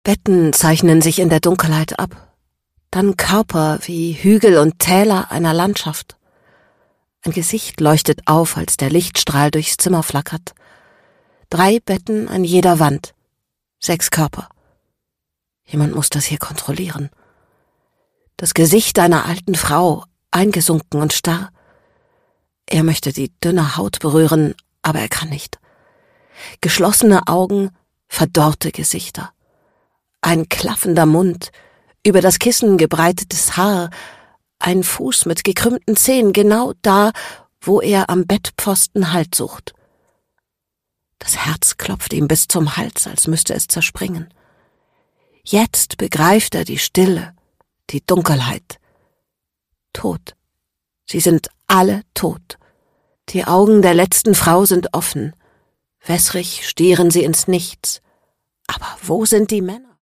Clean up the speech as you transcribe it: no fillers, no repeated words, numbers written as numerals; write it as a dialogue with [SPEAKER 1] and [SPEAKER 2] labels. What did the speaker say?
[SPEAKER 1] Betten zeichnen sich in der Dunkelheit ab. Dann Körper wie Hügel und Täler einer Landschaft. Ein Gesicht leuchtet auf, als der Lichtstrahl durchs Zimmer flackert. 3 Betten an jeder Wand. 6 Körper. Jemand muss das hier kontrollieren. Das Gesicht einer alten Frau, eingesunken und starr. Er möchte die dünne Haut berühren, aber er kann nicht. Geschlossene Augen, verdorrte Gesichter. Ein klaffender Mund, über das Kissen gebreitetes Haar, ein Fuß mit gekrümmten Zehen, genau da, wo er am Bettpfosten Halt sucht. Das Herz klopft ihm bis zum Hals, als müsste es zerspringen. Jetzt begreift er die Stille, die Dunkelheit. Tot. Sie sind alle tot. Die Augen der letzten Frau sind offen. Wässrig stieren sie ins Nichts. Aber wo sind die Männer?